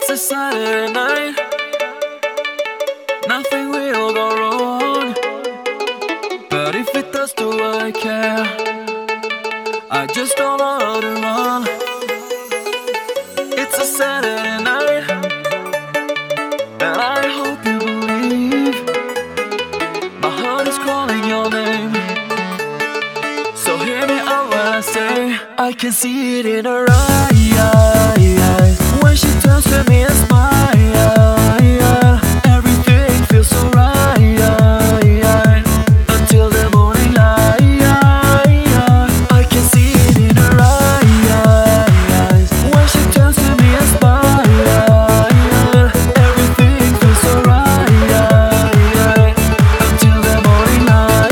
It's a Saturday night, nothing will go wrong. But if it does, do I care? I just don't know how to run. It's a Saturday night, and I hope you believe my heart is calling your name. So hear me out when I say I can see it in her eyes when she turns to me and smiles. Everything feels so right until the morning light. I can see it in her eyes when she turns to me and smiles. Everything feels so right until the morning light.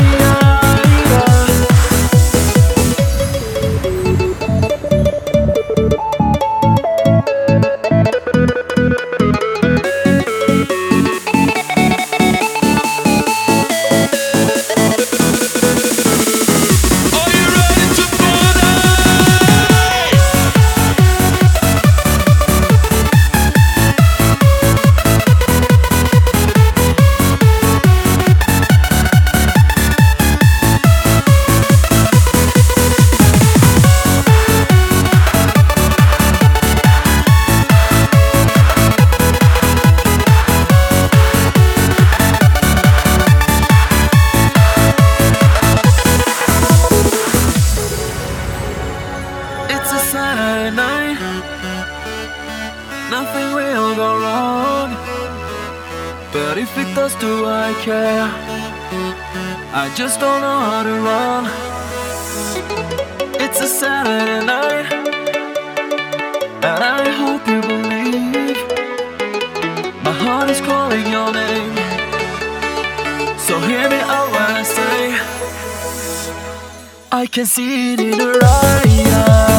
It's a Saturday night, nothing will go wrong. But if it does, do I care? I just don't know how to run. It's a Saturday night, and I hope you believe my heart is calling your name. So hear me out when I say I can see it in her eyes.